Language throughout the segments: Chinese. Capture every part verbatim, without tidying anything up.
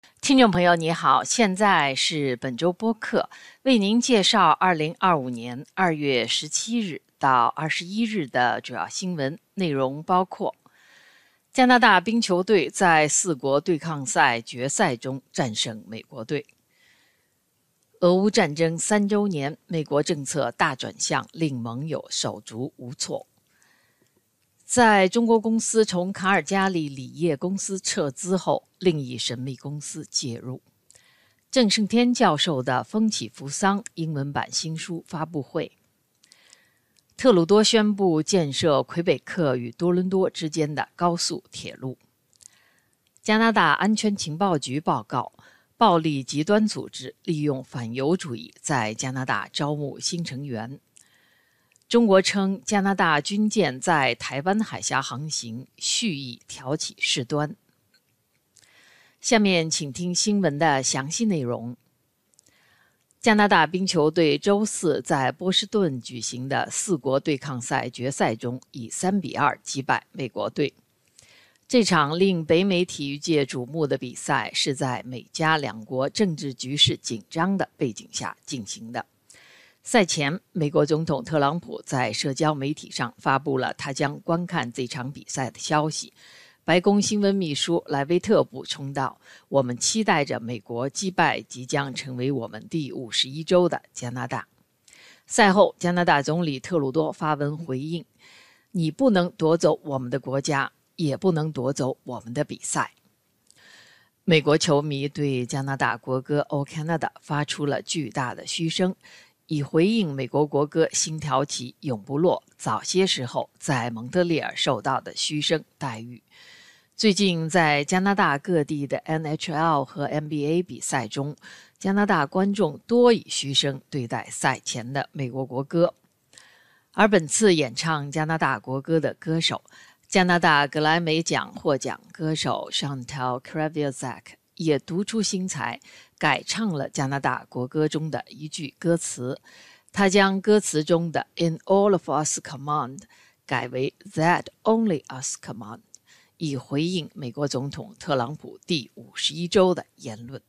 听众朋友你好，现在是本周播客，为您介绍二零二五年二月十七日到二十一日的主要新闻内容，包括加拿大冰球队在四国对抗赛决赛中战胜美国队，俄乌战争三周年，美国政策大转向令盟友手足无措。在中国公司从卡尔加里锂业公司撤资后，另一神秘公司介入。郑胜天教授的《风起扶桑》英文版新书发布会。特鲁多宣布建设魁北克与多伦多之间的高速铁路。加拿大安全情报局报告，暴力极端组织利用反犹主义在加拿大招募新成员。中国称加拿大军舰在台湾海峡航行，蓄意挑起事端。下面请听新闻的详细内容。加拿大冰球队周四在波士顿举行的四国对抗赛决赛中以三比二击败美国队。这场令北美体育界瞩目的比赛是在美加两国政治局势紧张的背景下进行的。赛前，美国总统特朗普在社交媒体上发布了他将观看这场比赛的消息。白宫新闻秘书莱维特补充道：“我们期待着美国击败即将成为我们第五十一州的加拿大。”赛后，加拿大总理特鲁多发文回应：“你不能夺走我们的国家，也不能夺走我们的比赛。”美国球迷对加拿大国歌《O Canada》发出了巨大的嘘声，以回应美国国歌心条旗永不落早些时候在蒙特利尔受到的嘘声待遇。最近在加拿大各地的 N H L 和 N B A 比赛中，加拿大观众多以嘘声对待赛前的美国国歌。而本次演唱加拿大国歌的歌手，加拿大格莱美奖获奖歌手 Chantal Kreviazuk 也独出心裁，改唱了加拿大国歌中的一句歌词。他将歌词中的 In all of us command 改为 That only us command， 以回应美国总统特朗普第五十一州的言论。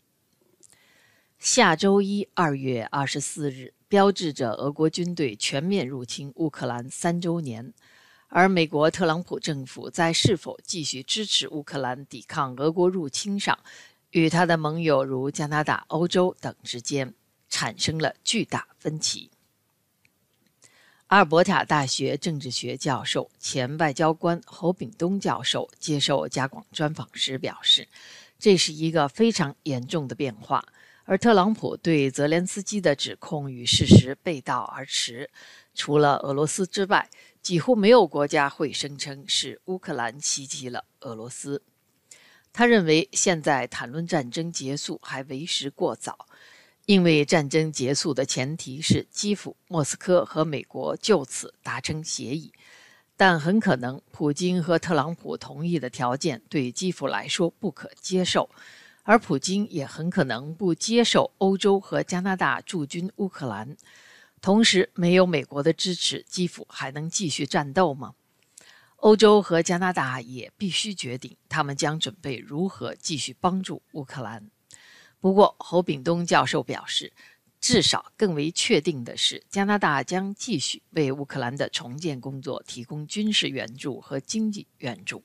下周一二月二十四日标志着俄国军队全面入侵乌克兰三周年，而美国特朗普政府在是否继续支持乌克兰抵抗俄国入侵上，与他的盟友如加拿大、欧洲等之间产生了巨大分歧。阿尔伯塔大学政治学教授、前外交官侯炳东教授接受加广专访时表示，这是一个非常严重的变化，而特朗普对泽连斯基的指控与事实背道而驰。除了俄罗斯之外，几乎没有国家会声称是乌克兰袭击了俄罗斯。他认为现在谈论战争结束还为时过早，因为战争结束的前提是基辅、莫斯科和美国就此达成协议，但很可能普京和特朗普同意的条件对基辅来说不可接受，而普京也很可能不接受欧洲和加拿大驻军乌克兰。同时，没有美国的支持，基辅还能继续战斗吗？欧洲和加拿大也必须决定他们将准备如何继续帮助乌克兰。不过，侯炳东教授表示，至少更为确定的是，加拿大将继续为乌克兰的重建工作提供军事援助和经济援助。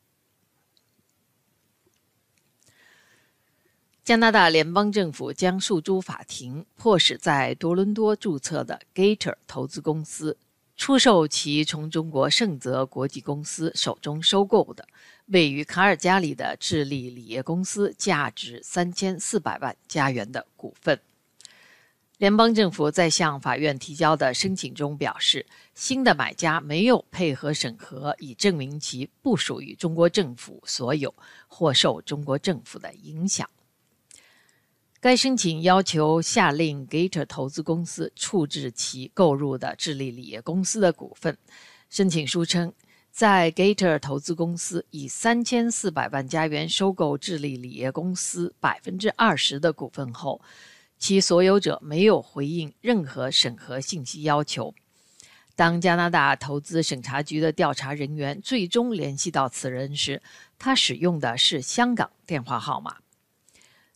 加拿大联邦政府将诉诸法庭，迫使在多伦多注册的 Gator 投资公司出售其从中国盛泽国际公司手中收购的位于卡尔加里的智利锂业公司价值三千四百万加元的股份。联邦政府在向法院提交的申请中表示，新的买家没有配合审核，以证明其不属于中国政府所有或受中国政府的影响。该申请要求下令 Gator 投资公司处置其购入的智利锂业公司的股份。申请书称，在 Gator 投资公司以三千四百万加元收购智利锂业公司 百分之二十 的股份后，其所有者没有回应任何审核信息要求。当加拿大投资审查局的调查人员最终联系到此人时，他使用的是香港电话号码。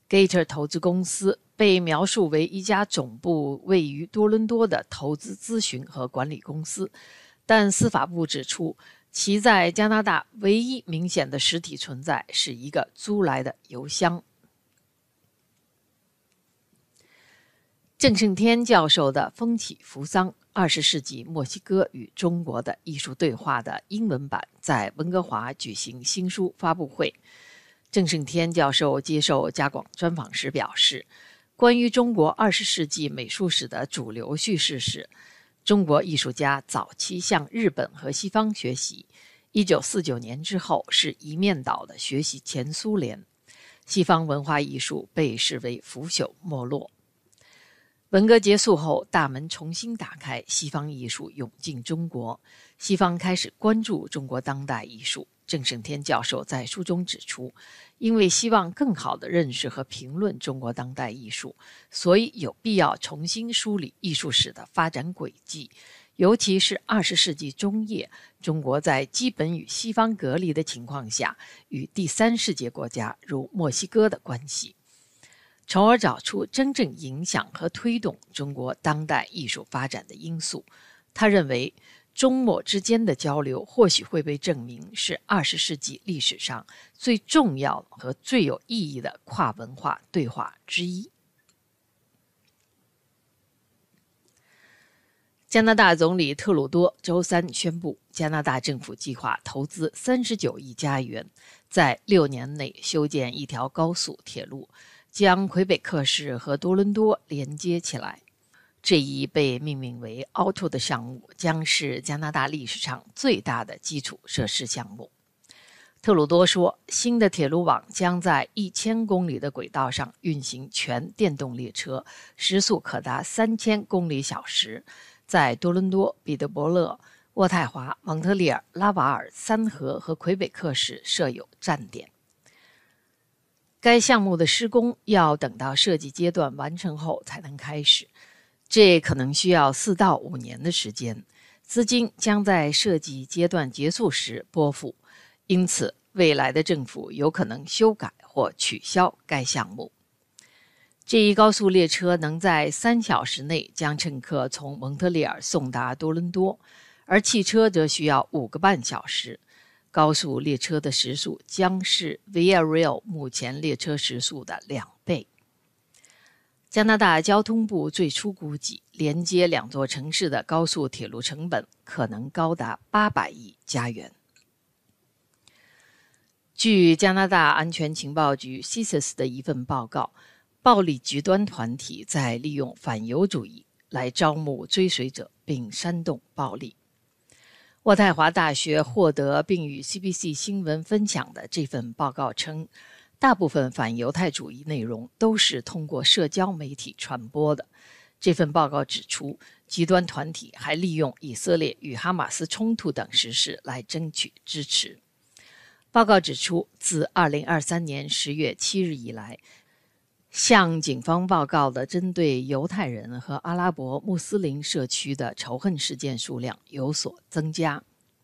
Gator 投资公司被描述为一家总部位于多伦多的投资咨询和管理公司，但司法部指出，其在加拿大唯一明显的实体存在是一个租来的邮箱。郑胜天教授的《风起扶桑：二十世纪墨西哥与中国的艺术对话》的英文版在温哥华举行新书发布会。郑胜天教授接受加广专访时表示，关于中国二十世纪美术史的主流叙事是，中国艺术家早期向日本和西方学习，一九四九年之后是一面倒的学习前苏联，西方文化艺术被视为腐朽没落。文革结束后，大门重新打开，西方艺术涌进中国，西方开始关注中国当代艺术。郑胜天教授在书中指出，因为希望更好地认识和评论中国当代艺术，所以有必要重新梳理艺术史的发展轨迹，尤其是二十世纪中叶，中国在基本与西方隔离的情况下，与第三世界国家如墨西哥的关系，从而找出真正影响和推动中国当代艺术发展的因素。他认为，中墨之间的交流或许会被证明是二十世纪历史上最重要和最有意义的跨文化对话之一。加拿大总理特鲁多周三宣布，加拿大政府计划投资三十九亿加元，在六年内修建一条高速铁路，将魁北克市和多伦多连接起来。这一被命名为 Auto 的项目将是加拿大历史上最大的基础设施项目。特鲁多说，新的铁路网将在一千公里的轨道上运行全电动列车，时速可达三千公里小时，在多伦多、彼得伯勒、渥太华、蒙特利尔、拉瓦尔、三河和魁北克市设有站点。该项目的施工要等到设计阶段完成后才能开始，这可能需要四到五年的时间，资金将在设计阶段结束时拨付，因此未来的政府有可能修改或取消该项目。这一高速列车能在三小时内将乘客从蒙特利尔送达多伦多，而汽车则需要五个半小时。高速列车的时速将是 Via Rail 目前列车时速的两倍。加拿大交通部最初估计，连接两座城市的高速铁路成本可能高达八百亿加元。据加拿大安全情报局 C I S I S 的一份报告，暴力极端团体在利用反犹主义来招募追随者并煽动暴力。渥太华大学获得并与 C B C 新闻分享的这份报告称，大部分反犹太主义内容都是通过社交媒体传播的。这份报告指出，极端团体还利用以色列与哈马斯冲突等时事来争取支持。报告指出，自二零二三年十月七日以来，向警方报告的针对犹太人和阿拉伯穆斯林社区的仇恨事件数量有所增加。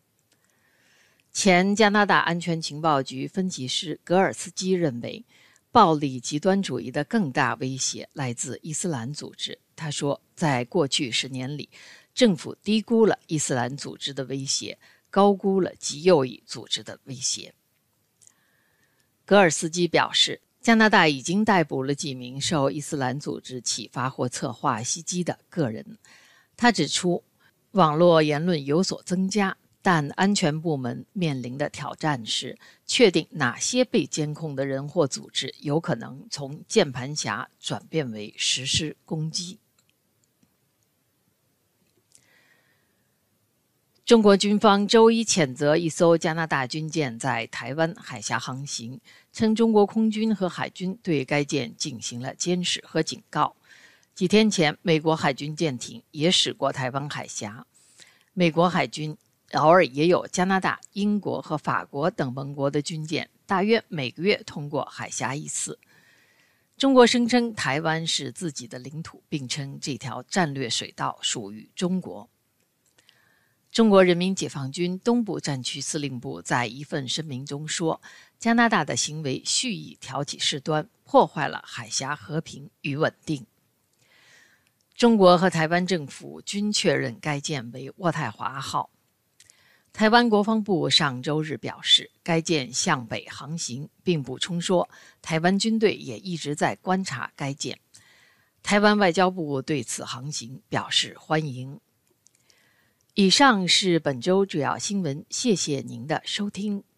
前加拿大安全情报局分析师格尔斯基认为，暴力极端主义的更大威胁来自伊斯兰组织。他说，在过去十年里，政府低估了伊斯兰组织的威胁，高估了极右翼组织的威胁。格尔斯基表示，加拿大已经逮捕了几名受伊斯兰组织启发或策划袭击的个人。他指出，网络言论有所增加，但安全部门面临的挑战是确定哪些被监控的人或组织有可能从键盘侠转变为实施攻击。中国军方周一谴责一艘加拿大军舰在台湾海峡航行，称中国空军和海军对该舰进行了监视和警告。几天前，美国海军舰艇也驶过台湾海峡。美国海军偶尔也有加拿大、英国和法国等盟国的军舰，大约每个月通过海峡一次。中国声称台湾是自己的领土，并称这条战略水道属于中国。中国人民解放军东部战区司令部在一份声明中说， 加拿大的行为蓄意挑起事端，破坏了海峡和平与稳定。中国和台湾政府均确认该舰为渥太华号。台湾国防部上周日表示，该舰向北航行，并补充说，台湾军队也一直在观察该舰。台湾外交部对此航行表示欢迎。以上是本周主要新闻，谢谢您的收听。